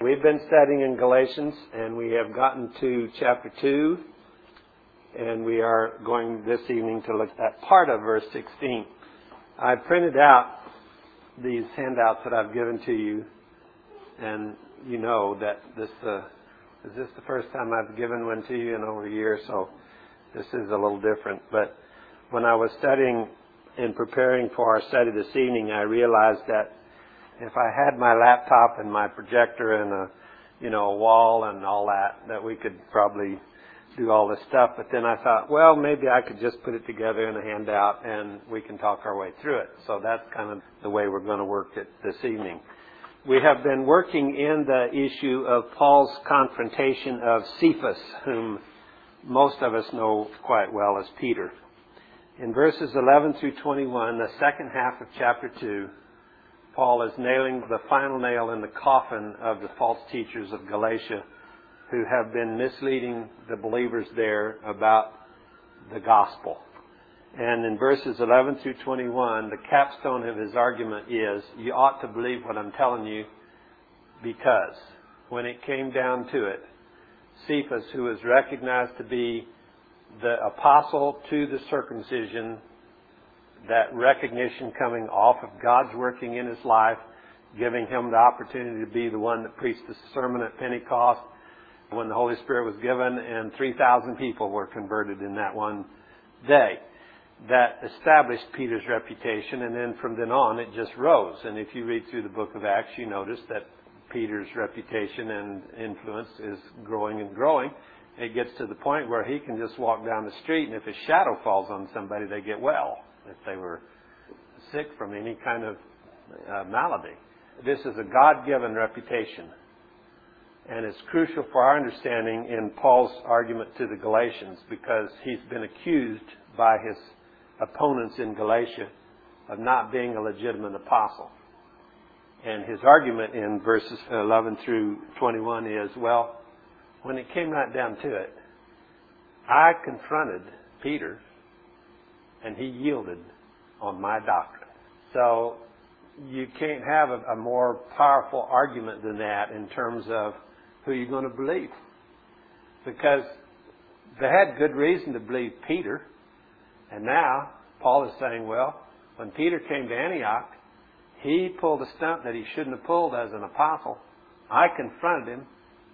We've been studying in Galatians, and we have gotten to chapter 2, and we are going this evening to look at part of verse 16. I printed out these handouts that I've given to you, and you know that this is the first time I've given one to you in over a year, so this is a little different. But when I was studying and preparing for our study this evening, I realized that if I had my laptop and my projector and a wall and all that we could probably do all this stuff. But then I thought, well, maybe I could just put it together in a handout and we can talk our way through it. So that's kind of the way we're going to work it this evening. We have been working in the issue of Paul's confrontation of Cephas, whom most of us know quite well as Peter. In verses 11 through 21, the second half of chapter 2, Paul is nailing the final nail in the coffin of the false teachers of Galatia who have been misleading the believers there about the gospel. And in verses 11 through 21, the capstone of his argument is, you ought to believe what I'm telling you, because when it came down to it, Cephas, who was recognized to be the apostle to the circumcision, that recognition coming off of God's working in his life, giving him the opportunity to be the one that preached the sermon at Pentecost when the Holy Spirit was given, and 3,000 people were converted in that one day. That established Peter's reputation, and then from then on it just rose. And if you read through the book of Acts, you notice that Peter's reputation and influence is growing and growing. It gets to the point where he can just walk down the street, and if his shadow falls on somebody, they get well, if they were sick from any kind of malady. This is a God-given reputation. And it's crucial for our understanding in Paul's argument to the Galatians, because he's been accused by his opponents in Galatia of not being a legitimate apostle. And his argument in verses 11 through 21 is, well, when it came right down to it, I confronted Peter and he yielded on my doctrine. So you can't have a more powerful argument than that in terms of who you're going to believe. Because they had good reason to believe Peter. And now Paul is saying, well, when Peter came to Antioch, he pulled a stunt that he shouldn't have pulled as an apostle. I confronted him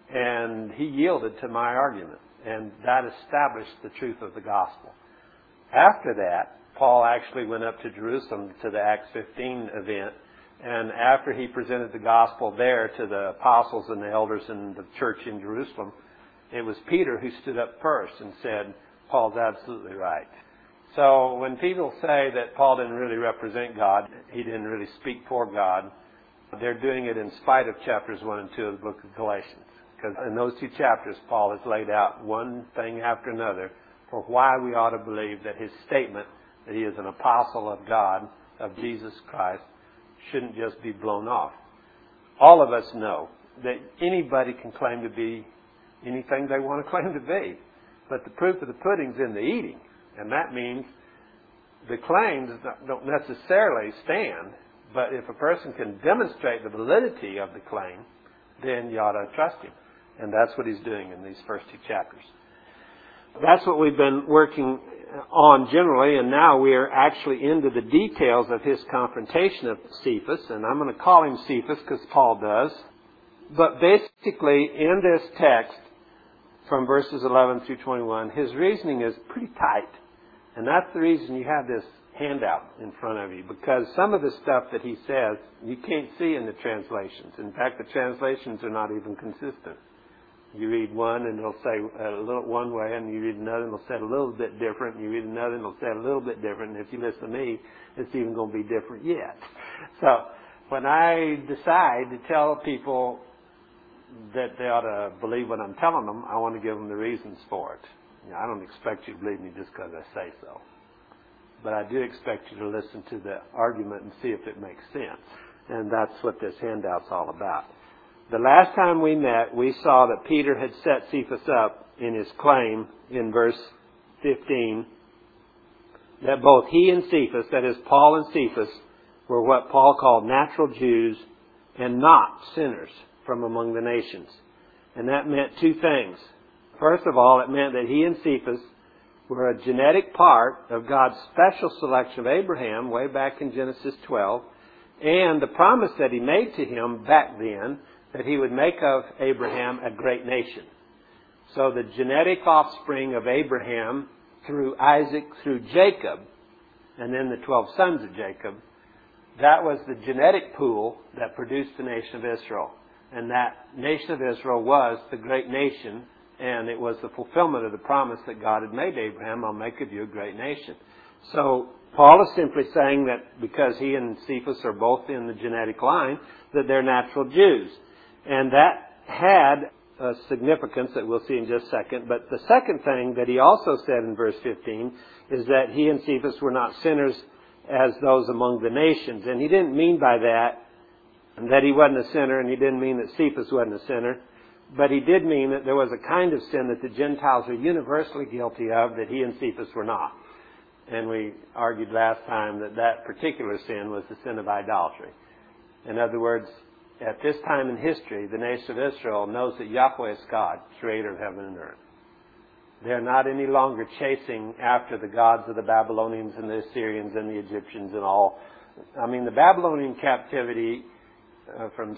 and he yielded to my argument. And that established the truth of the gospel. After that, Paul actually went up to Jerusalem to the Acts 15 event. And after he presented the gospel there to the apostles and the elders in the church in Jerusalem, it was Peter who stood up first and said, Paul's absolutely right. So when people say that Paul didn't really represent God, he didn't really speak for God, they're doing it in spite of chapters 1 and 2 of the book of Galatians. Because in those two chapters, Paul has laid out one thing after another for why we ought to believe that his statement that he is an apostle of God, of Jesus Christ, shouldn't just be blown off. All of us know that anybody can claim to be anything they want to claim to be. But the proof of the pudding's in the eating. And that means the claims don't necessarily stand. But if a person can demonstrate the validity of the claim, then you ought to trust him. And that's what he's doing in these first two chapters. That's what we've been working on generally, and now we are actually into the details of his confrontation of Cephas, and I'm going to call him Cephas because Paul does. But basically, in this text, from verses 11 through 21, his reasoning is pretty tight. And that's the reason you have this handout in front of you, because some of the stuff that he says, you can't see in the translations. In fact, the translations are not even consistent. You read one and it'll say a little one way, and you read another and it'll say a little bit different, and you read another and it'll say a little bit different, and if you listen to me, it's even going to be different yet. So when I decide to tell people that they ought to believe what I'm telling them, I want to give them the reasons for it. I don't expect you to believe me just because I say so. But I do expect you to listen to the argument and see if it makes sense. And that's what this handout's all about. The last time we met, we saw that Peter had set Cephas up in his claim in verse 15 that both he and Cephas, that is Paul and Cephas, were what Paul called natural Jews and not sinners from among the nations. And that meant two things. First of all, it meant that he and Cephas were a genetic part of God's special selection of Abraham way back in Genesis 12, and the promise that he made to him back then that he would make of Abraham a great nation. So the genetic offspring of Abraham through Isaac, through Jacob, and then the 12 sons of Jacob, that was the genetic pool that produced the nation of Israel. And that nation of Israel was the great nation, and it was the fulfillment of the promise that God had made to Abraham, I'll make of you a great nation. So Paul is simply saying that because he and Cephas are both in the genetic line, that they're natural Jews. And that had a significance that we'll see in just a second. But the second thing that he also said in verse 15 is that he and Cephas were not sinners as those among the nations. And he didn't mean by that he wasn't a sinner, and he didn't mean that Cephas wasn't a sinner. But he did mean that there was a kind of sin that the Gentiles are universally guilty of that he and Cephas were not. And we argued last time that that particular sin was the sin of idolatry. In other words, at this time in history, the nation of Israel knows that Yahweh is God, creator of heaven and earth. They're not any longer chasing after the gods of the Babylonians and the Assyrians and the Egyptians and all. I mean, the Babylonian captivity from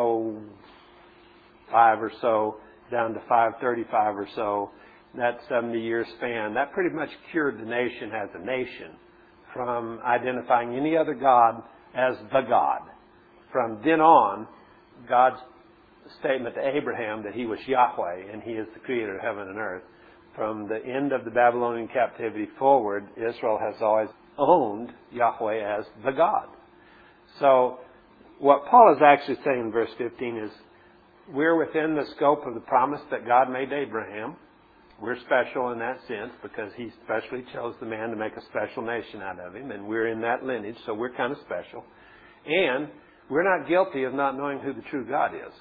605 or so down to 535 or so, that 70-year span, that pretty much cured the nation as a nation from identifying any other god as the God. From then on, God's statement to Abraham that he was Yahweh and he is the creator of heaven and earth, from the end of the Babylonian captivity forward, Israel has always owned Yahweh as the God. So what Paul is actually saying in verse 15 is, we're within the scope of the promise that God made to Abraham. We're special in that sense because he specially chose the man to make a special nation out of him, and we're in that lineage, so we're kind of special. And we're not guilty of not knowing who the true God is.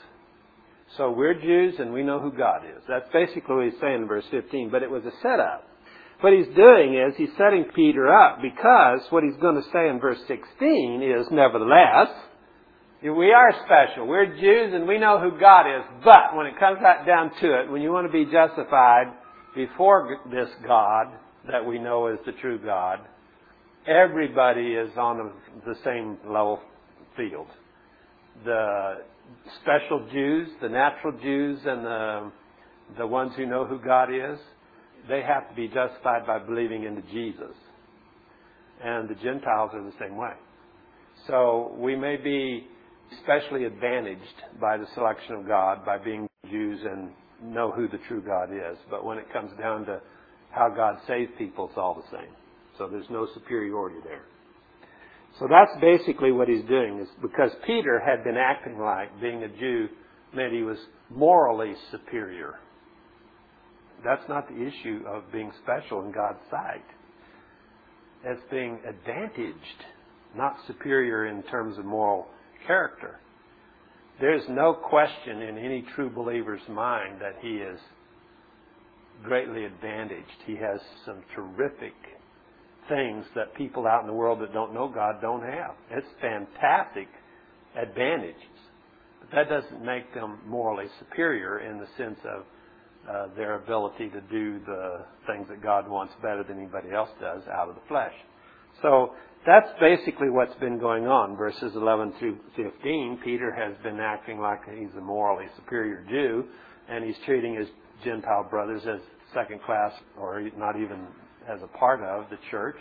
So we're Jews and we know who God is. That's basically what he's saying in verse 15, but it was a setup. What he's doing is he's setting Peter up because what he's going to say in verse 16 is, nevertheless, we are special. We're Jews and we know who God is. But when it comes right down to it, when you want to be justified before this God that we know is the true God, everybody is on the same level field. The special Jews, the natural Jews, and the ones who know who God is, they have to be justified by believing into Jesus. And the Gentiles are the same way. So we may be especially advantaged by the selection of God by being Jews and know who the true God is. But when it comes down to how God saves people, it's all the same. So there's no superiority there. So that's basically what he's doing, is because Peter had been acting like being a Jew meant he was morally superior. That's not the issue of being special in God's sight. It's being advantaged, not superior in terms of moral character. There's no question in any true believer's mind that he is greatly advantaged. He has some terrific things that people out in the world that don't know God don't have. It's fantastic advantages. But that doesn't make them morally superior in the sense of their ability to do the things that God wants better than anybody else does out of the flesh. So that's basically what's been going on. Verses 11 through 15, Peter has been acting like he's a morally superior Jew, and he's treating his Gentile brothers as second class, or not even as a part of the church.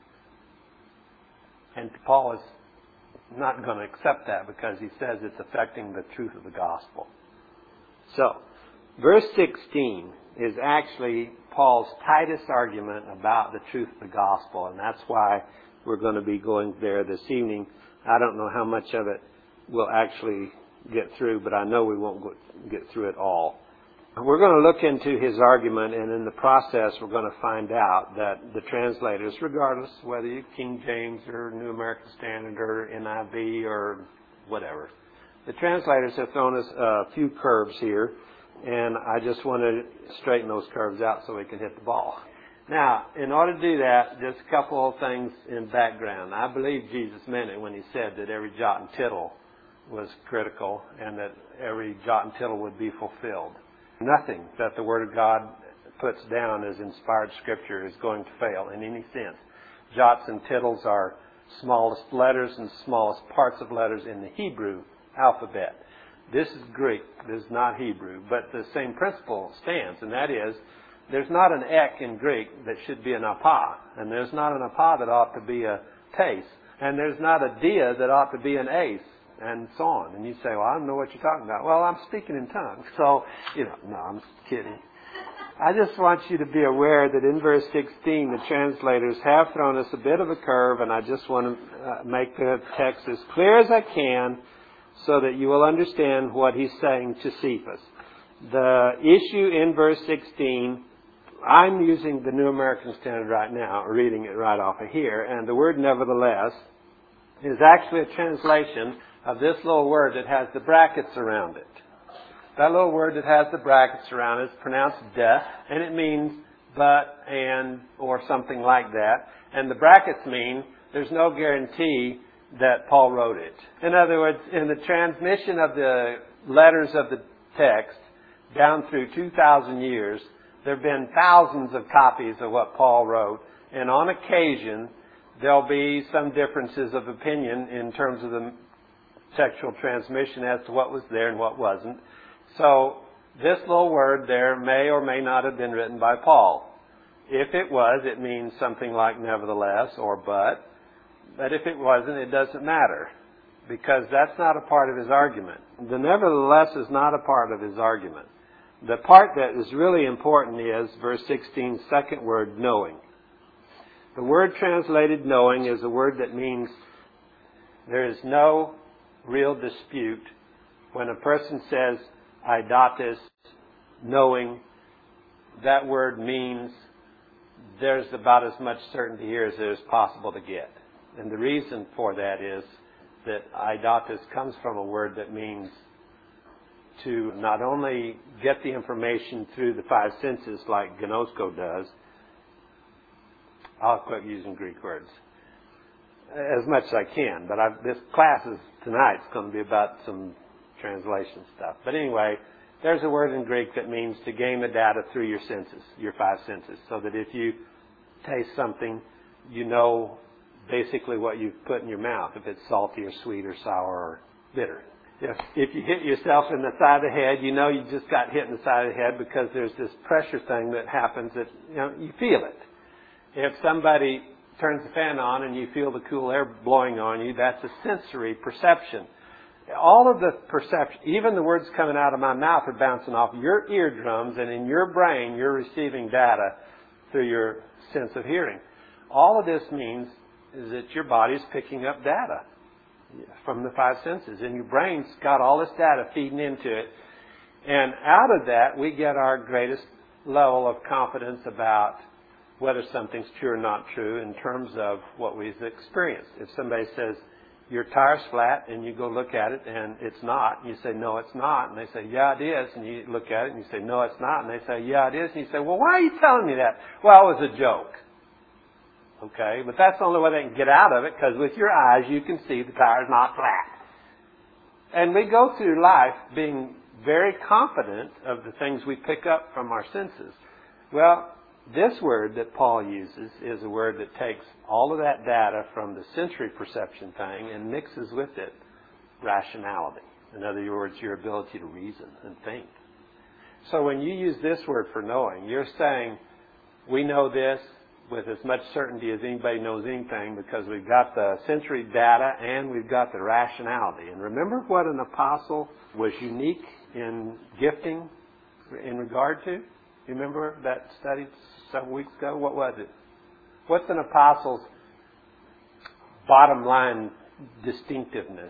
And Paul is not going to accept that because he says it's affecting the truth of the gospel. So, verse 16 is actually Paul's tightest argument about the truth of the gospel, and that's why we're going to be going there this evening. I don't know how much of it we'll actually get through, but I know we won't get through it all. We're going to look into his argument, and in the process we're going to find out that the translators, regardless whether you're King James or New American Standard or NIV or whatever, the translators have thrown us a few curves here, and I just want to straighten those curves out so we can hit the ball. Now, in order to do that, just a couple of things in background. I believe Jesus meant it when he said that every jot and tittle was critical and that every jot and tittle would be fulfilled. Nothing that the Word of God puts down as inspired Scripture is going to fail in any sense. Jots and tittles are smallest letters and smallest parts of letters in the Hebrew alphabet. This is Greek. This is not Hebrew. But the same principle stands, and that is, there's not an ek in Greek that should be an apah, and there's not an apah that ought to be a tes, and there's not a dia that ought to be an ace, and so on. And you say, well, I don't know what you're talking about. Well, I'm speaking in tongues. So, no, I'm kidding. I just want you to be aware that in verse 16, the translators have thrown us a bit of a curve, and I just want to make the text as clear as I can so that you will understand what he's saying to Cephas. The issue in verse 16, I'm using the New American Standard right now, reading it right off of here, and the word nevertheless is actually a translation of this little word that has the brackets around it. That little word that has the brackets around it is pronounced death, and it means but, and, or something like that. And the brackets mean there's no guarantee that Paul wrote it. In other words, in the transmission of the letters of the text down through 2,000 years, there have been thousands of copies of what Paul wrote, and on occasion there'll be some differences of opinion in terms of the textual transmission as to what was there and what wasn't. So this little word there may or may not have been written by Paul. If it was, it means something like nevertheless or but. But if it wasn't, it doesn't matter, because that's not a part of his argument. The nevertheless is not a part of his argument. The part that is really important is verse 16's second word, knowing. The word translated knowing is a word that means there is no real dispute when a person says eidatos, knowing. That word means there's about as much certainty here as there's possible to get. And the reason for that is that eidatos comes from a word that means to not only get the information through the five senses like gnosko does. I'll quit using Greek words as much as I can, but this class tonight's going to be about some translation stuff. But anyway, there's a word in Greek that means to gain the data through your senses, your five senses, so that if you taste something, you know basically what you've put in your mouth, if it's salty or sweet or sour or bitter. If you hit yourself in the side of the head, you know you just got hit in the side of the head because there's this pressure thing that happens that, you feel it. If somebody turns the fan on and you feel the cool air blowing on you, that's a sensory perception. All of the perception, even the words coming out of my mouth are bouncing off your eardrums, and in your brain you're receiving data through your sense of hearing. All of this means is that your body's picking up data from the five senses, and your brain's got all this data feeding into it. And out of that, we get our greatest level of confidence about whether something's true or not true in terms of what we've experienced. If somebody says, your tire's flat, and you go look at it, and it's not, and you say, no, it's not, and they say, yeah, it is, and you look at it, and you say, no, it's not, and they say, yeah, it is, and you say, well, why are you telling me that? Well, it was a joke. Okay, but that's the only way they can get out of it, because with your eyes you can see the tire's not flat. And we go through life being very confident of the things we pick up from our senses. Well, this word that Paul uses is a word that takes all of that data from the sensory perception thing and mixes with it rationality. In other words, your ability to reason and think. So when you use this word for knowing, you're saying, we know this with as much certainty as anybody knows anything, because we've got the sensory data and we've got the rationality. And remember what an apostle was unique in gifting in regard to? You remember that study several weeks ago? What was it? What's an apostle's bottom line distinctiveness?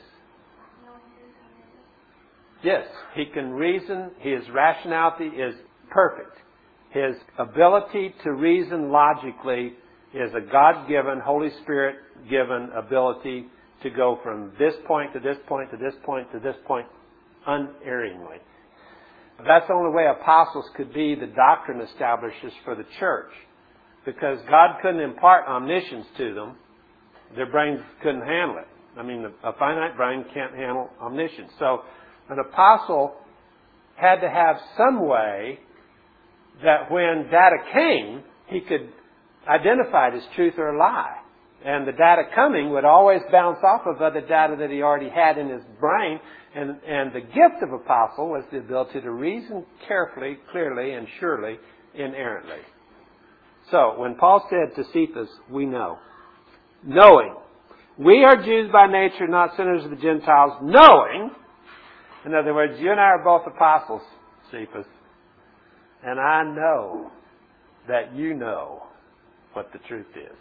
Yes, he can reason. His rationality is perfect. His ability to reason logically is a God-given, Holy Spirit-given ability to go from this point to this point to this point to this point unerringly. But that's the only way apostles could be the doctrine establishers for the church, because God couldn't impart omniscience to them. Their brains couldn't handle it. I mean, a finite brain can't handle omniscience. So an apostle had to have some way that when data came, he could identify it as truth or a lie. And the data coming would always bounce off of other data that he already had in his brain. And the gift of apostle was the ability to reason carefully, clearly, and surely, inerrantly. So, when Paul said to Cephas, we know. Knowing. We are Jews by nature, not sinners of the Gentiles. Knowing. In other words, you and I are both apostles, Cephas. And I know that you know what the truth is.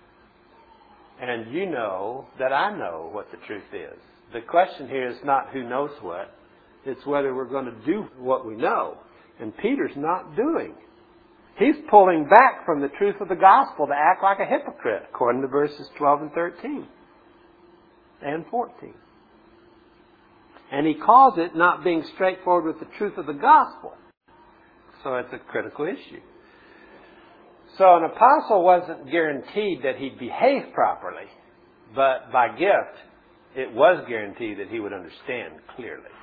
And you know that I know what the truth is. The question here is not who knows what. It's whether we're going to do what we know. And Peter's not doing. He's pulling back from the truth of the gospel to act like a hypocrite, according to verses 12 and 13 and 14. And he calls it not being straightforward with the truth of the gospel. So it's a critical issue. So an apostle wasn't guaranteed that he'd behave properly, but by gift, it was guaranteed that he would understand clearly.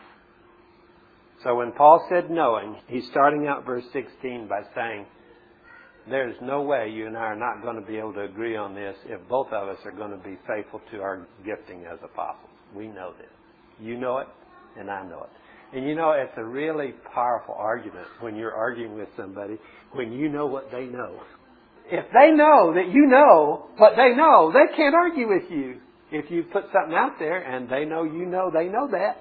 So when Paul said knowing, he's starting out verse 16 by saying, there's no way you and I are not going to be able to agree on this if both of us are going to be faithful to our gifting as apostles. We know this. You know it, and I know it. And you know, it's a really powerful argument when you're arguing with somebody, when you know what they know. If they know that you know what they know, they can't argue with you. If you put something out there and they know you know they know that.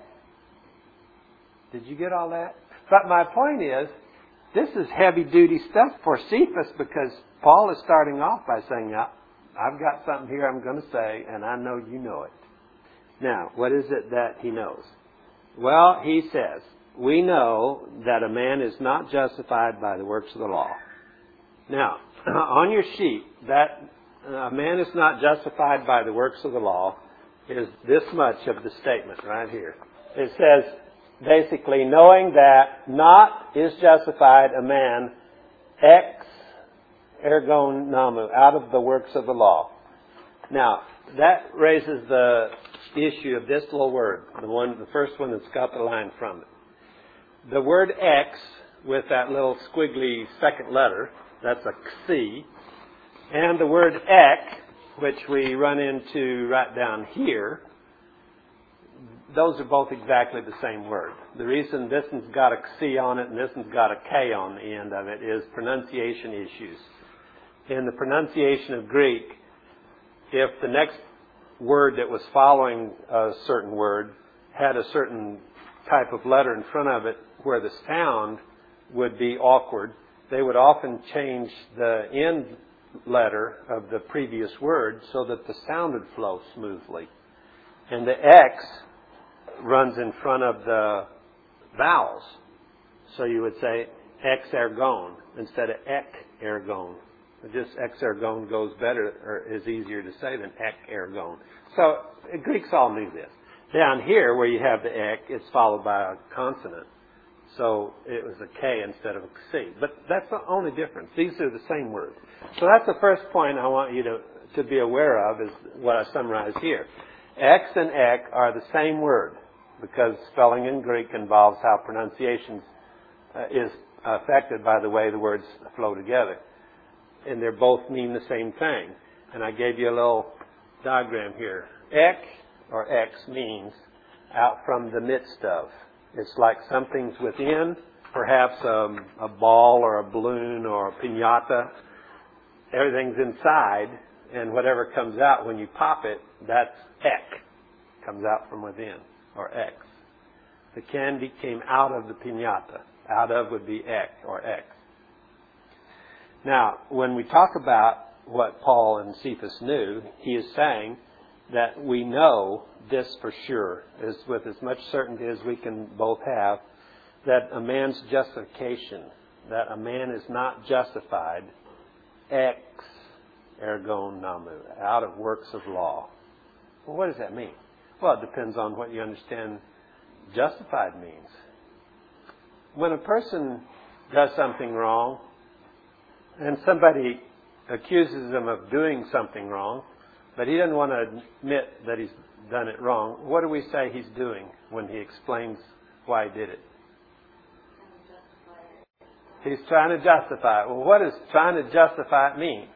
Did you get all that? But my point is, this is heavy-duty stuff for Cephas because Paul is starting off by saying, I've got something here I'm going to say, and I know you know it. Now, what is it that he knows? Well, he says, we know that a man is not justified by the works of the law. Now, on your sheet, that a man is not justified by the works of the law is this much of the statement right here. It says, basically, knowing that not is justified a man ex ergon namu, out of the works of the law. Now, that raises the issue of this little word, the first one that's got the line from it. The word ex, with that little squiggly second letter, that's a xi, and the word ek, which we run into right down here, those are both exactly the same word. The reason this one's got a xi on it and this one's got a k on the end of it is pronunciation issues. In the pronunciation of Greek, if the next word that was following a certain word had a certain type of letter in front of it where the sound would be awkward, they would often change the end letter of the previous word so that the sound would flow smoothly. And the X runs in front of the vowels. So you would say ex ergon instead of ek ergon. Just ex ergon goes better, or is easier to say than ek ergon. So Greeks all knew this. Down here where you have the ek, it's followed by a consonant. So it was a K instead of a C. But that's the only difference. These are the same words. So that's the first point I want you to be aware of, is what I summarize here. X and ek are the same word because spelling in Greek involves how pronunciation is affected by the way the words flow together. And they both mean the same thing. And I gave you a little diagram here. Ek or X means out from the midst of. It's like something's within, perhaps a ball or a balloon or a piñata. Everything's inside, and whatever comes out when you pop it, that's ek. Comes out from within, or X. The candy came out of the piñata. Out of would be ek or X. Now, when we talk about what Paul and Cephas knew, he is saying that we know this for sure, is with as much certainty as we can both have, that a man's justification, that a man is not justified ex ergon namu, out of works of law. Well, what does that mean? Well, it depends on what you understand justified means. When a person does something wrong, and somebody accuses him of doing something wrong, but he doesn't want to admit that he's done it wrong, what do we say he's doing when he explains why he did it? He's trying to justify it. Well, what does trying to justify it mean?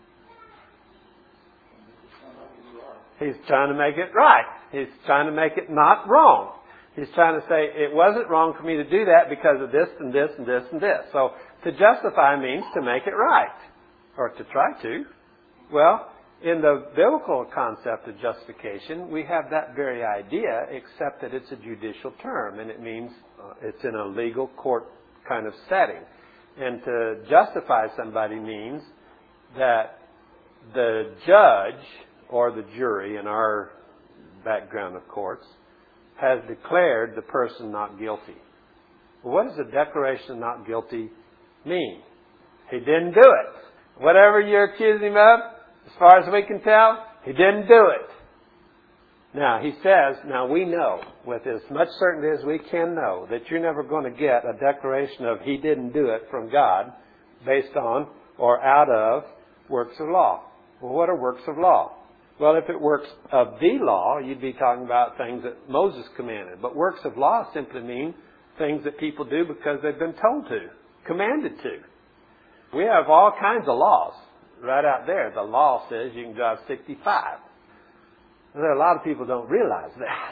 He's trying to make it right. He's trying to make it not wrong. He's trying to say, it wasn't wrong for me to do that because of this and this and this and this. So, to justify means to make it right. Or to try to. Well, in the biblical concept of justification, we have that very idea, except that it's a judicial term. And it means it's in a legal court kind of setting. And to justify somebody means that the judge or the jury, in our background of courts, has declared the person not guilty. Well, what does a declaration of not guilty mean? He didn't do it. Whatever you're accusing him of, as far as we can tell, he didn't do it. Now, he says, now we know with as much certainty as we can know that you're never going to get a declaration of he didn't do it from God based on or out of works of law. Well, what are works of law? Well, if it works of the law, you'd be talking about things that Moses commanded. But works of law simply mean things that people do because they've been told to, commanded to. We have all kinds of laws right out there. The law says you can drive 65. There are a lot of people don't realize that.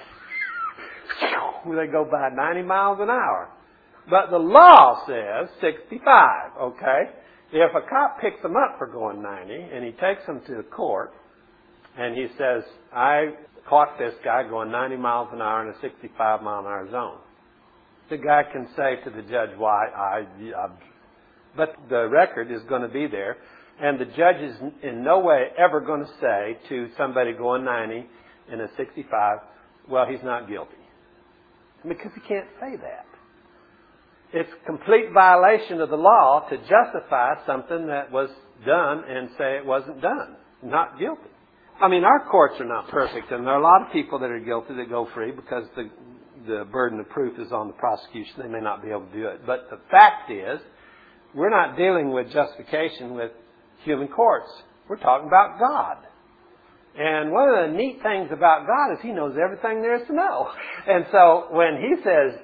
They go by 90 miles an hour. But the law says 65, okay? If a cop picks them up for going 90 and he takes them to the court and he says, I caught this guy going 90 miles an hour in a 65 mile an hour zone. The guy can say to the judge, why, but the record is going to be there. And the judge is in no way ever going to say to somebody going 90 in a 65, well, he's not guilty. Because he can't say that. It's complete violation of the law to justify something that was done and say it wasn't done. Not guilty. I mean, our courts are not perfect, and there are a lot of people that are guilty that go free because the burden of proof is on the prosecution. They may not be able to do it. But the fact is, we're not dealing with justification with human courts. We're talking about God. And one of the neat things about God is He knows everything there is to know. And so when He says,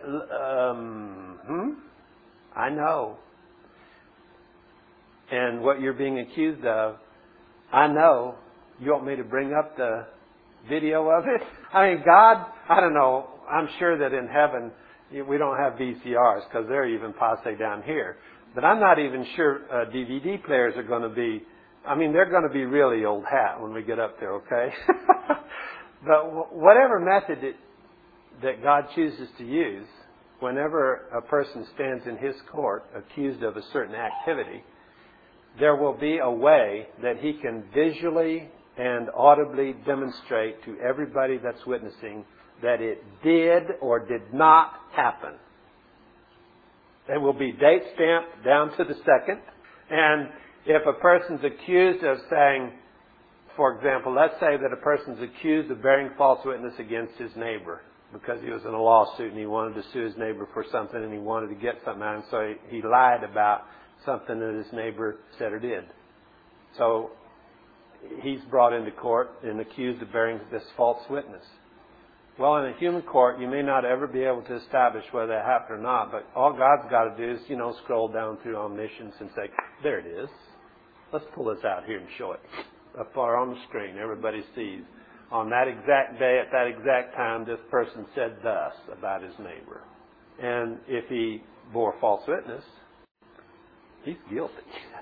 I know. And what you're being accused of, I know. You want me to bring up the video of it? I mean, God, I don't know. I'm sure that in heaven we don't have VCRs because they're even passe down here. But I'm not even sure DVD players are going to be, I mean, they're going to be really old hat when we get up there, okay? But whatever method that God chooses to use, whenever a person stands in His court accused of a certain activity, there will be a way that He can visually and audibly demonstrate to everybody that's witnessing that it did or did not happen. It will be date stamped down to the second. And if a person's accused of saying, for example, let's say that a person's accused of bearing false witness against his neighbor because he was in a lawsuit and he wanted to sue his neighbor for something and he wanted to get something out of him, so he lied about something that his neighbor said or did. So he's brought into court and accused of bearing this false witness. Well, in a human court, you may not ever be able to establish whether that happened or not, but all God's got to do is, scroll down through omniscience and say, there it is. Let's pull this out here and show it. Up far on the screen, everybody sees. On that exact day, at that exact time, this person said thus about his neighbor. And if he bore false witness, he's guilty.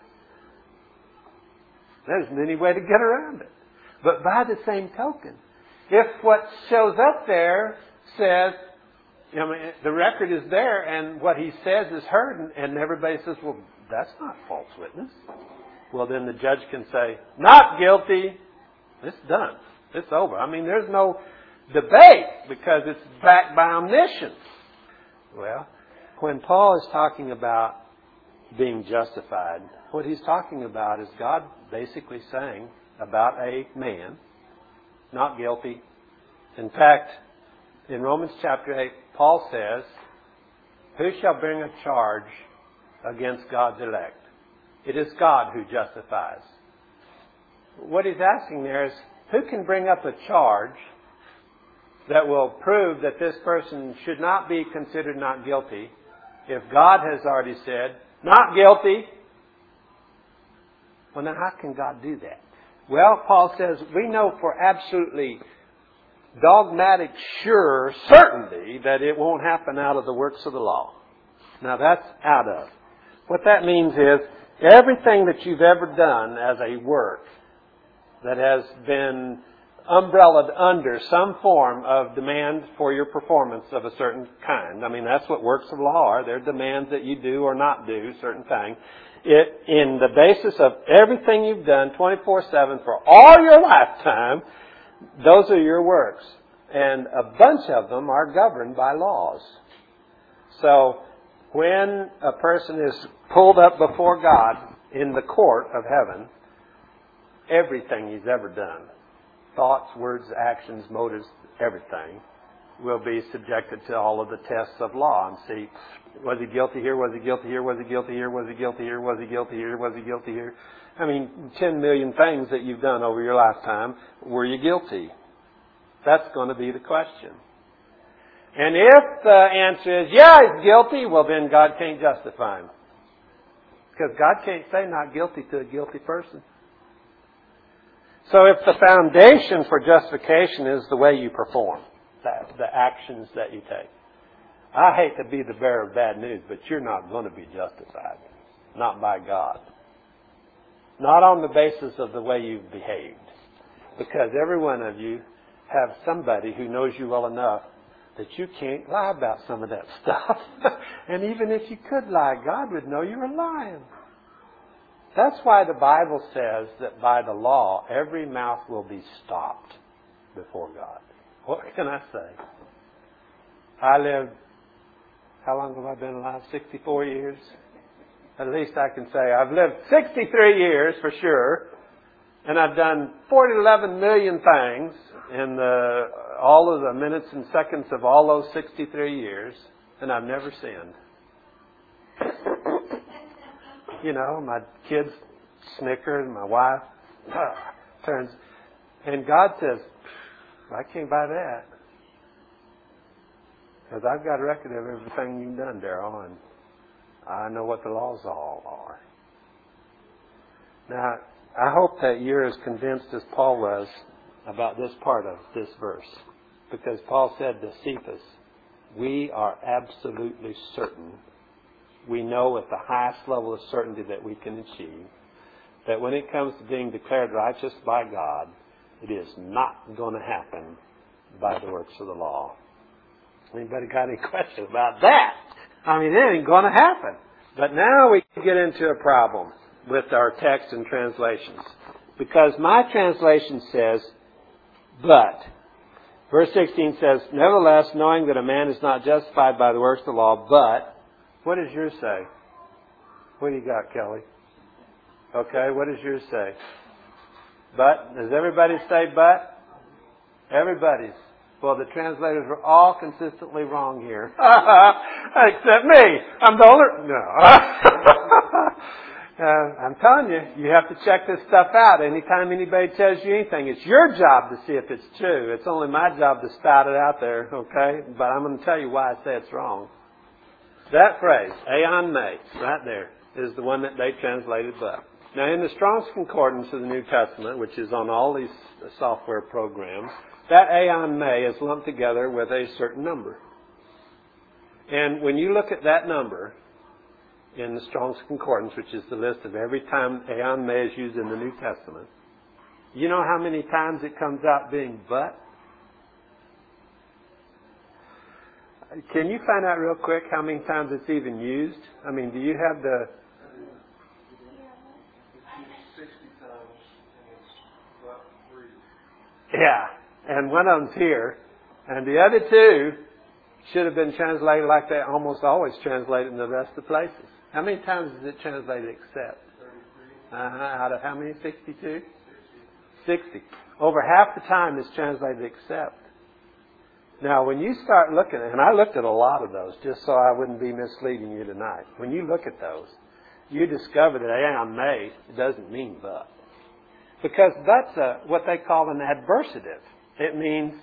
There isn't any way to get around it. But by the same token, if what shows up there says, the record is there and what he says is heard, and everybody says, well, that's not false witness. Well, then the judge can say, not guilty. It's done. It's over. I mean, there's no debate because it's backed by omniscience. Well, when Paul is talking about being justified, what he's talking about is God basically saying about a man, not guilty. In fact, in Romans chapter 8, Paul says, who shall bring a charge against God's elect? It is God who justifies. What he's asking there is, who can bring up a charge that will prove that this person should not be considered not guilty if God has already said, not guilty. Well, now how can God do that? Well, Paul says, we know for absolutely dogmatic sure certainty that it won't happen out of the works of the law. Now that's out of. What that means is everything that you've ever done as a work that has been umbrellaed under some form of demand for your performance of a certain kind. I mean, that's what works of law are. They're demands that you do or not do certain things. In the basis of everything you've done 24/7 for all your lifetime, those are your works. And a bunch of them are governed by laws. So when a person is pulled up before God in the court of heaven, everything he's ever done, thoughts, words, actions, motives, everything, will be subjected to all of the tests of law and see, was he guilty here, was he guilty here, was he guilty here, was he guilty here, was he guilty here, was he guilty here? I mean, 10 million things that you've done over your lifetime, were you guilty? That's going to be the question. And if the answer is, yeah, he's guilty, well then God can't justify him. Because God can't say not guilty to a guilty person. So if the foundation for justification is the way you perform, the actions that you take. I hate to be the bearer of bad news, but you're not going to be justified. Not by God. Not on the basis of the way you've behaved. Because every one of you have somebody who knows you well enough that you can't lie about some of that stuff. And even if you could lie, God would know you were lying. That's why the Bible says that by the law, every mouth will be stopped before God. What can I say? I lived, how long have I been alive? 64 years? At least I can say I've lived 63 years for sure. And I've done 11 million things in all of the minutes and seconds of all those 63 years. And I've never sinned. You know, my kids snicker and my wife turns. And God says, I can't buy that. Because I've got a record of everything you've done, Darrell, and I know what the laws all are. Now, I hope that you're as convinced as Paul was about this part of this verse. Because Paul said to Cephas, we are absolutely certain, we know at the highest level of certainty that we can achieve, that when it comes to being declared righteous by God, it is not going to happen by the works of the law. Anybody got any questions about that? I mean, it ain't going to happen. But now we get into a problem with our text and translations. Because my translation says, but. Verse 16 says, nevertheless, knowing that a man is not justified by the works of the law, but. What does yours say? What do you got, Kelly? Okay, what does yours say? But? Does everybody say but? Everybody's. Well, the translators were all consistently wrong here. Except me. I'm the older. No. I'm telling you, you have to check this stuff out. Anytime anybody tells you anything, it's your job to see if it's true. It's only my job to spout it out there, okay? But I'm going to tell you why I say it's wrong. That phrase, aeon me, right there, is the one that they translated but. Now, in the Strong's Concordance of the New Testament, which is on all these software programs, that aeon me is lumped together with a certain number. And when you look at that number in the Strong's Concordance, which is the list of every time aeon me is used in the New Testament, you know how many times it comes out being but? Can you find out real quick how many times it's even used? I mean, do you have the... Yeah, and one of them's here. And the other two should have been translated like they almost always translate in the rest of the places. How many times is it translated except? 33. Out of how many? 62? 60. Over half the time it's translated except. Now, when you start looking at, and I looked at a lot of those just so I wouldn't be misleading you tonight. When you look at those, you discover that aeon me doesn't mean but. Because that's what they call an adversative. It means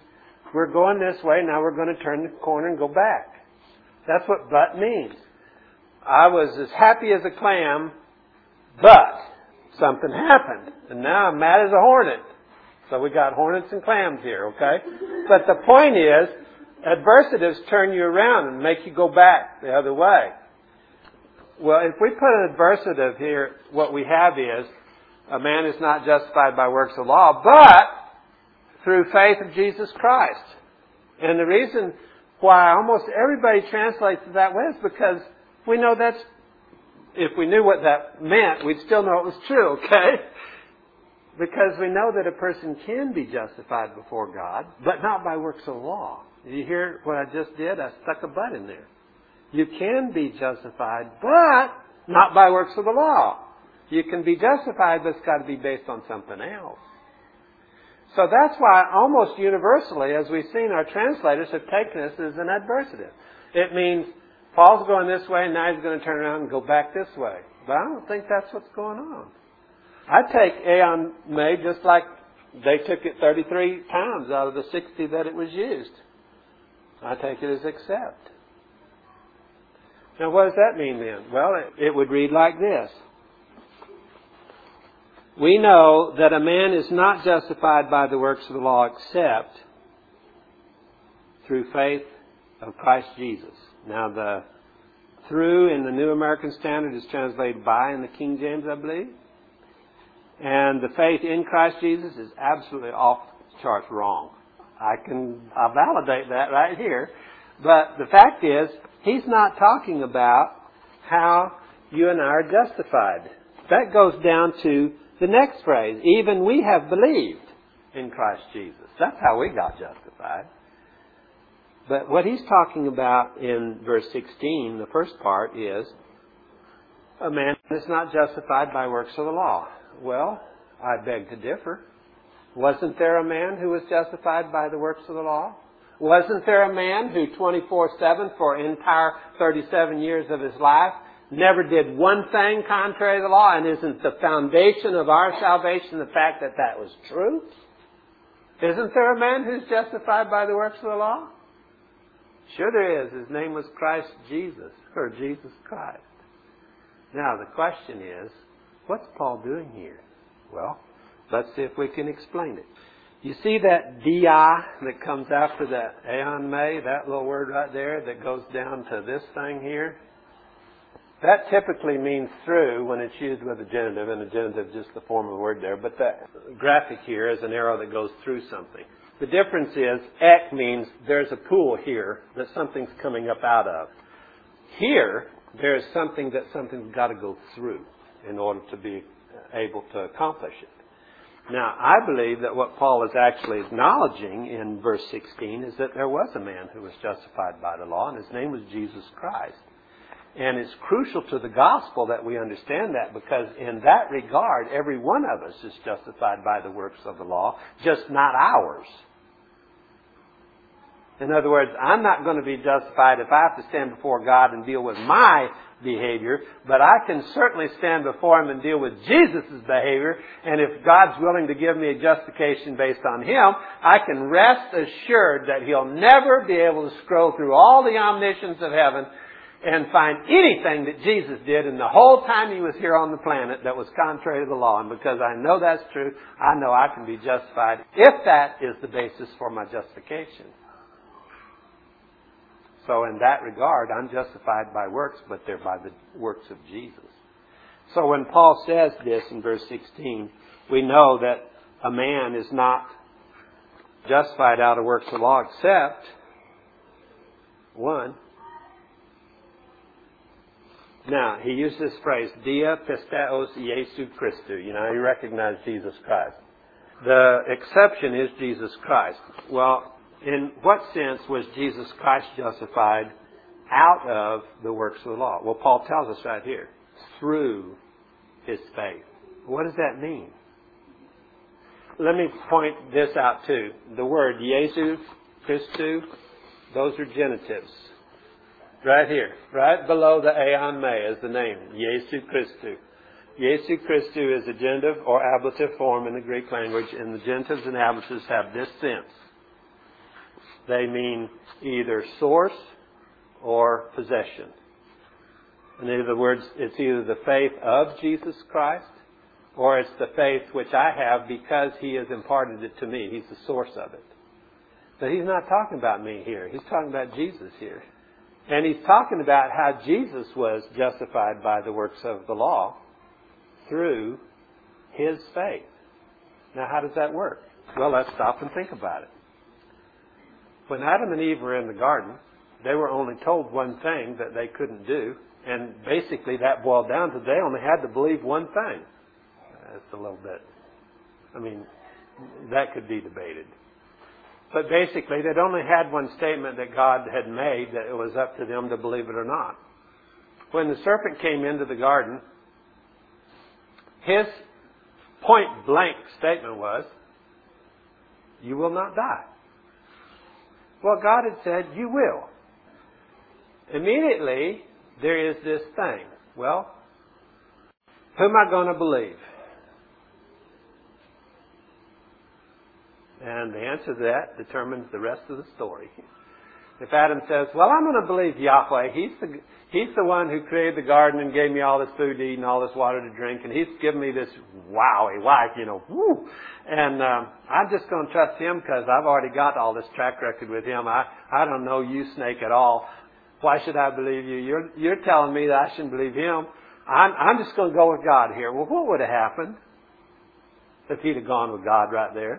We're going this way, now we're going to turn the corner and go back. That's what but means. I was as happy as a clam, but something happened. And now I'm mad as a hornet. So we got hornets and clams here, okay? But the point is, adversatives turn you around and make you go back the other way. Well, if we put an adversative here, what we have is, a man is not justified by works of law, but through faith of Jesus Christ. And the reason why almost everybody translates it that way is because we know that's, if we knew what that meant, we'd still know it was true, okay? Because we know that a person can be justified before God, but not by works of law. You hear what I just did? I stuck a but in there. You can be justified, but not by works of the law. You can be justified, but it's got to be based on something else. So that's why almost universally, as we've seen, our translators have taken this as an adversative. It means Paul's going this way, and now he's going to turn around and go back this way. But I don't think that's what's going on. I take Aeon Me just like they took it 33 times out of the 60 that it was used. I take it as accept. Now what does that mean then? Well, it would read like this. We know that a man is not justified by the works of the law except through faith of Christ Jesus. Now the through in the New American Standard is translated by in the King James, I believe. And the faith in Christ Jesus is absolutely off the charts wrong. I'll validate that right here. But the fact is, he's not talking about how you and I are justified. That goes down to the next phrase. Even we have believed in Christ Jesus. That's how we got justified. But what he's talking about in verse 16, the first part, is a man is not justified by works of the law. Well, I beg to differ. Wasn't there a man who was justified by the works of the law? Wasn't there a man who 24/7 for entire 37 years of his life never did one thing contrary to the law? And isn't the foundation of our salvation the fact that that was true? Isn't there a man who's justified by the works of the law? Sure there is. His name was Christ Jesus, or Jesus Christ. Now the question is, what's Paul doing here? Well, let's see if we can explain it. You see that di that comes after the Aeon Me, that little word right there that goes down to this thing here? That typically means through when it's used with a genitive, and the genitive is just the form of the word there. But the graphic here is an arrow that goes through something. The difference is, ek means there's a pool here that something's coming up out of. Here, there's something that something's got to go through in order to be able to accomplish it. Now, I believe that what Paul is actually acknowledging in verse 16 is that there was a man who was justified by the law, and his name was Jesus Christ. And it's crucial to the gospel that we understand that, because in that regard, every one of us is justified by the works of the law, just not ours. In other words, I'm not going to be justified if I have to stand before God and deal with my behavior, but I can certainly stand before Him and deal with Jesus' behavior, and if God's willing to give me a justification based on Him, I can rest assured that He'll never be able to scroll through all the omniscience of heaven and find anything that Jesus did in the whole time He was here on the planet that was contrary to the law. And because I know that's true, I know I can be justified if that is the basis for my justification. So in that regard, I'm justified by works, but they're by the works of Jesus. So when Paul says this in verse 16, we know that a man is not justified out of works of law except one. Now, he used this phrase, dia pisteos Iesu Christou. You know, he recognized Jesus Christ. The exception is Jesus Christ. Well, in what sense was Jesus Christ justified out of the works of the law? Well, Paul tells us right here, through his faith. What does that mean? Let me point this out too. The word Iesu Christou, those are genitives. Right here, right below the Aeon Me is the name, Iesu Christou. Iesu Christou is a genitive or ablative form in the Greek language, and the genitives and ablatives have this sense. They mean either source or possession. In other words, it's either the faith of Jesus Christ or it's the faith which I have because He has imparted it to me. He's the source of it. But He's not talking about me here. He's talking about Jesus here. And He's talking about how Jesus was justified by the works of the law through His faith. Now, how does that work? Well, let's stop and think about it. When Adam and Eve were in the garden, they were only told one thing that they couldn't do. And basically that boiled down to they only had to believe one thing. That's a little bit, that could be debated. But basically they'd only had one statement that God had made, that it was up to them to believe it or not. When the serpent came into the garden, his point blank statement was, you will not die. Well, God had said, you will. Immediately, there is this thing. Well, who am I going to believe? And the answer to that determines the rest of the story. If Adam says, well, I'm going to believe Yahweh. He's the one who created the garden and gave me all this food to eat and all this water to drink. And He's given me this wowie wife, woo. And I'm just going to trust Him because I've already got all this track record with Him. I don't know you, snake, at all. Why should I believe you? You're telling me that I shouldn't believe Him. I'm just going to go with God here. Well, what would have happened if he'd have gone with God right there?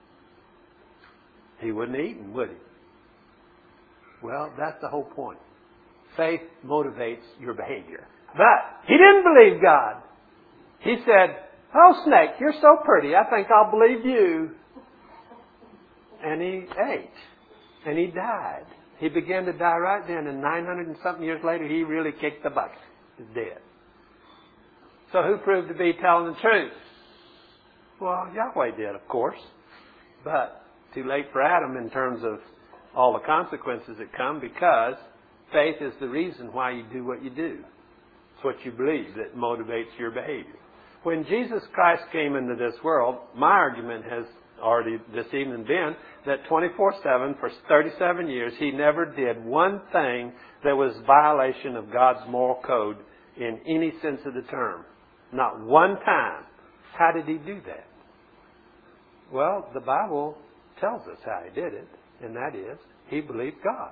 He wouldn't have eaten, would he? Well, that's the whole point. Faith motivates your behavior. But he didn't believe God. He said, oh, snake, you're so pretty. I think I'll believe you. And he ate. And he died. He began to die right then, and 900 and something years later, he really kicked the bucket. He's dead. So who proved to be telling the truth? Well, Yahweh did, of course. But too late for Adam in terms of all the consequences that come, because faith is the reason why you do what you do. It's what you believe that motivates your behavior. When Jesus Christ came into this world, my argument has already this evening been that 24/7 for 37 years He never did one thing that was violation of God's moral code in any sense of the term. Not one time. How did He do that? Well, the Bible tells us how He did it, and that is He believed God.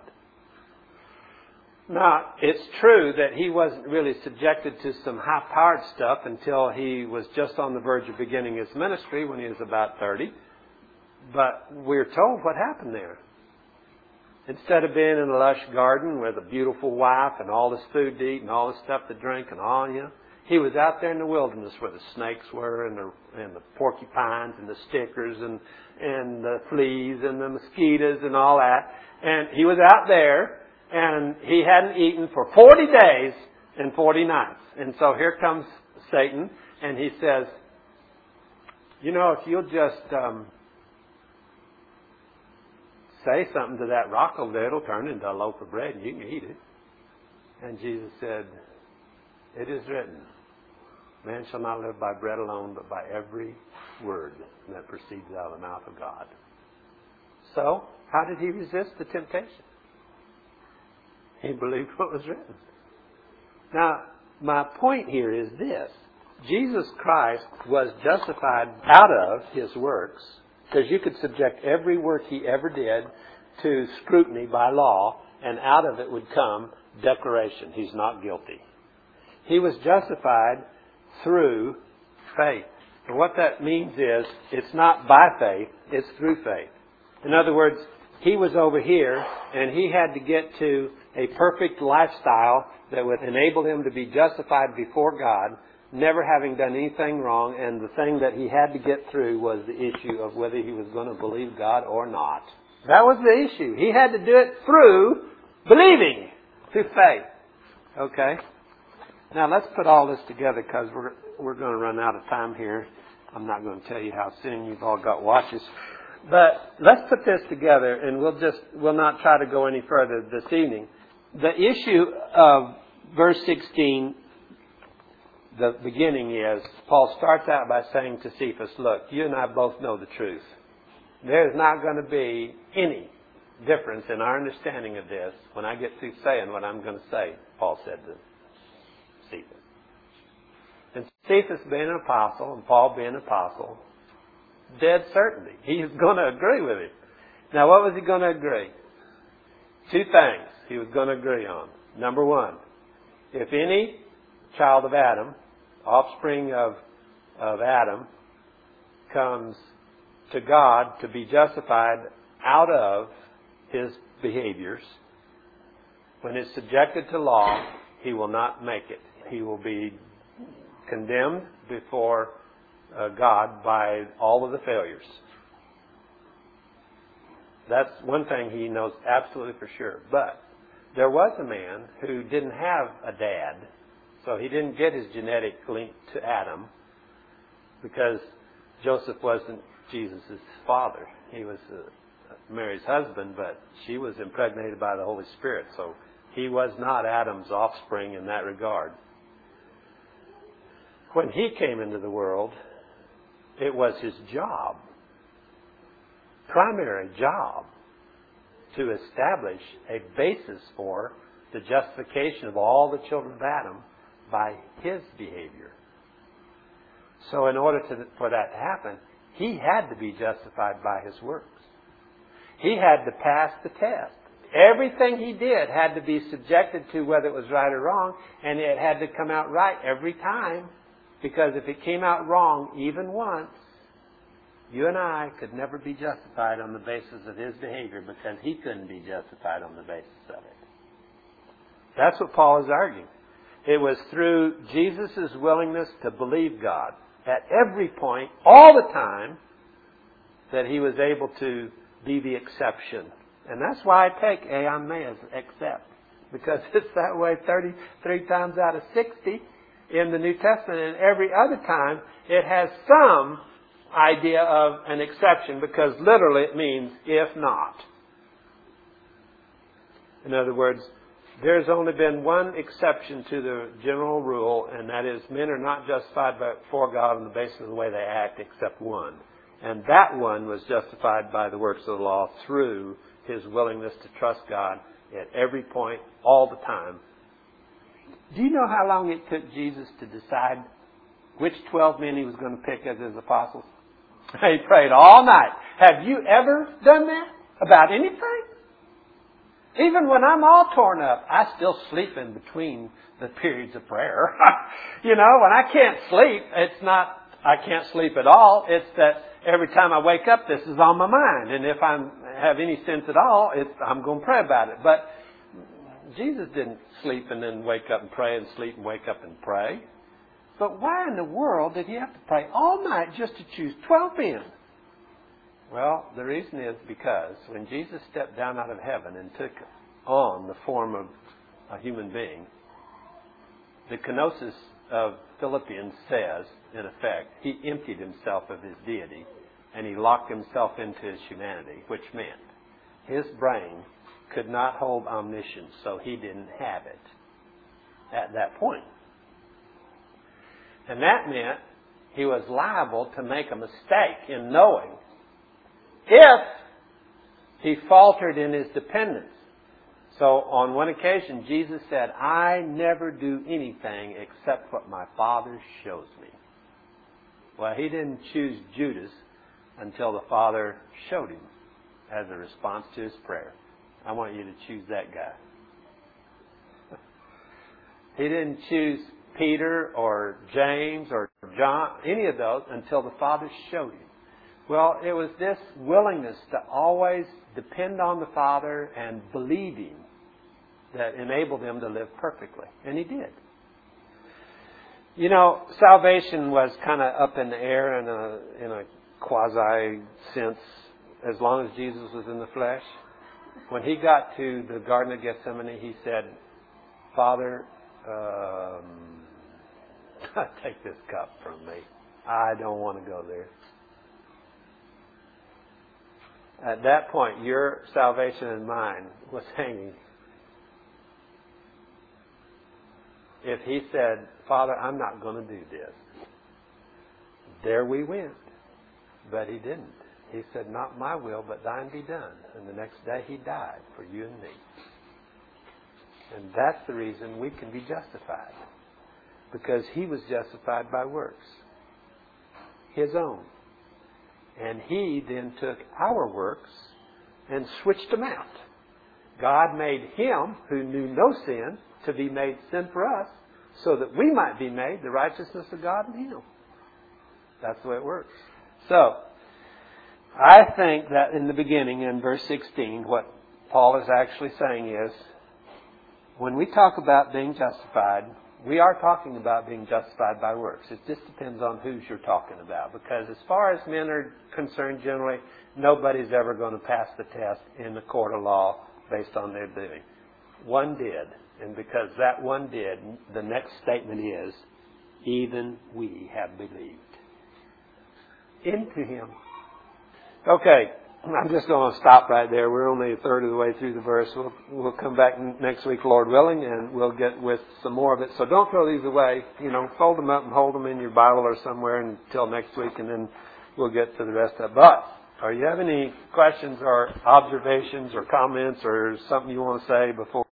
Now, it's true that He wasn't really subjected to some high-powered stuff until He was just on the verge of beginning His ministry when He was about 30. But we're told what happened there. Instead of being in a lush garden with a beautiful wife and all this food to eat and all this stuff to drink and all, He was out there in the wilderness where the snakes were and the porcupines and the stickers and the fleas and the mosquitoes and all that. And He was out there, and He hadn't eaten for 40 days and 40 nights. And so here comes Satan, and he says, if you'll just say something to that rock over there, it'll turn into a loaf of bread and you can eat it. And Jesus said, it is written, man shall not live by bread alone, but by every word that proceeds out of the mouth of God. So, how did He resist the temptation? He believed what was written. Now, my point here is this. Jesus Christ was justified out of His works, because you could subject every work He ever did to scrutiny by law, and out of it would come declaration. He's not guilty. He was justified through faith. And what that means is, it's not by faith, it's through faith. In other words, He was over here, and He had to get to a perfect lifestyle that would enable Him to be justified before God, never having done anything wrong, and the thing that He had to get through was the issue of whether He was going to believe God or not. That was the issue. He had to do it through believing, through faith. Okay? Now let's put all this together, because we're going to run out of time here. I'm not going to tell you how soon you've all got watches. But let's put this together, and we'll not try to go any further this evening. The issue of verse 16, the beginning is, Paul starts out by saying to Cephas, look, you and I both know the truth. There's not going to be any difference in our understanding of this when I get through saying what I'm going to say, Paul said to Cephas. And Cephas being an apostle and Paul being an apostle, dead certainty. He's going to agree with him. Now, what was he going to agree? Two things he was going to agree on. Number one, if any child of Adam, offspring of Adam, comes to God to be justified out of his behaviors, when it's subjected to law, he will not make it. He will be condemned before God by all of the failures. That's one thing he knows absolutely for sure. But there was a man who didn't have a dad, so he didn't get his genetic link to Adam because Joseph wasn't Jesus' father. He was Mary's husband, but she was impregnated by the Holy Spirit, so he was not Adam's offspring in that regard. When he came into the world, it was his job, primary job, to establish a basis for the justification of all the children of Adam by his behavior. So in order for that to happen, he had to be justified by his works. He had to pass the test. Everything he did had to be subjected to whether it was right or wrong, and it had to come out right every time. Because if it came out wrong even once, you and I could never be justified on the basis of his behavior because he couldn't be justified on the basis of it. That's what Paul is arguing. It was through Jesus' willingness to believe God at every point, all the time, that he was able to be the exception. And that's why I take eon me as except. Because it's that way 33 times out of 60 in the New Testament, and every other time it has some idea of an exception, because literally it means if not. In other words, there's only been one exception to the general rule, and that is men are not justified before God on the basis of the way they act, except one. And that one was justified by the works of the law through his willingness to trust God at every point, all the time. Do you know how long it took Jesus to decide which 12 men he was going to pick as his apostles? He prayed all night. Have you ever done that about anything? Even when I'm all torn up, I still sleep in between the periods of prayer. You know, when I can't sleep, it's not I can't sleep at all. It's that every time I wake up, this is on my mind. And if I have any sense at all, I'm going to pray about it. But Jesus didn't sleep and then wake up and pray and sleep and wake up and pray. But why in the world did he have to pray all night just to choose 12 men? Well, the reason is because when Jesus stepped down out of heaven and took on the form of a human being, the kenosis of Philippians says, in effect, he emptied himself of his deity and he locked himself into his humanity, which meant his brain could not hold omniscience, so he didn't have it at that point. And that meant he was liable to make a mistake in knowing if he faltered in his dependence. So on one occasion, Jesus said, I never do anything except what my Father shows me. Well, he didn't choose Judas until the Father showed him as a response to his prayer. I want you to choose that guy. He didn't choose Peter or James or John, any of those, until the Father showed him. Well, it was this willingness to always depend on the Father and believe Him that enabled him to live perfectly. And he did. You know, salvation was kind of up in the air in a quasi sense as long as Jesus was in the flesh. When he got to the Garden of Gethsemane, he said, Father, take this cup from me. I don't want to go there. At that point, your salvation and mine was hanging. If he said, Father, I'm not going to do this, there we went. But he didn't. He said, not my will, but thine be done. And the next day he died for you and me. And that's the reason we can be justified. Because he was justified by works. His own. And he then took our works and switched them out. God made him, who knew no sin, to be made sin for us, so that we might be made the righteousness of God in him. That's the way it works. So, I think that in the beginning, in verse 16, what Paul is actually saying is, when we talk about being justified, we are talking about being justified by works. It just depends on who you're talking about. Because as far as men are concerned generally, nobody's ever going to pass the test in the court of law based on their doing. One did. And because that one did, the next statement is, even we have believed into him. Okay, I'm just going to stop right there. We're only a third of the way through the verse. We'll come back next week, Lord willing, and we'll get with some more of it. So don't throw these away. Fold them up and hold them in your Bible or somewhere until next week, and then we'll get to the rest of it. But, do you have any questions or observations or comments or something you want to say before?